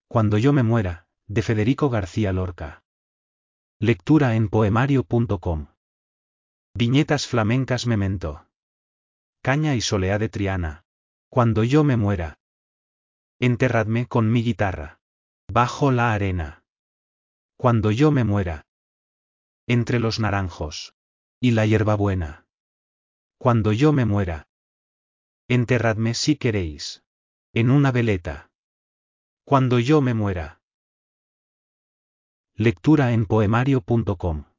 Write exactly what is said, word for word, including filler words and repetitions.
Cuando yo me muera, de Federico García Lorca. Lectura en poemario punto com. Viñetas flamencas memento. Caña y soleá de Triana. Cuando yo me muera, enterradme con mi guitarra bajo la arena. Cuando yo me muera, entre los naranjos y la hierbabuena. Cuando yo me muera, enterradme si queréis en una veleta. Cuando yo me muera. Lectura en poemario punto com.